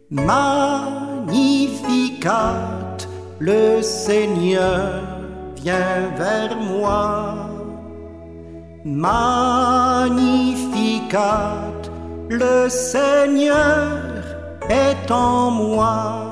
Magnificat, le Seigneur vient vers moi. Magnificat, le Seigneur est en moi.